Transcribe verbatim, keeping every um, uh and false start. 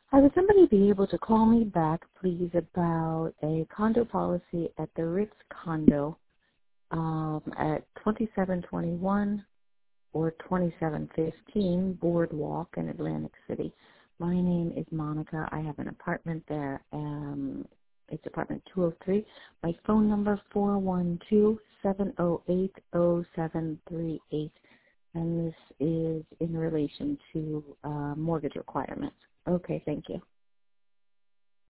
Hi, would somebody be able to call me back, please, about a condo policy at the Ritz condo um, at twenty-seven twenty-one or twenty-seven fifteen Boardwalk in Atlantic City. My name is Monica. I have an apartment there. Um, it's apartment two oh three. My phone number four one two, seven oh eight, oh seven three eight. And this is in relation to uh, mortgage requirements. Okay, thank you.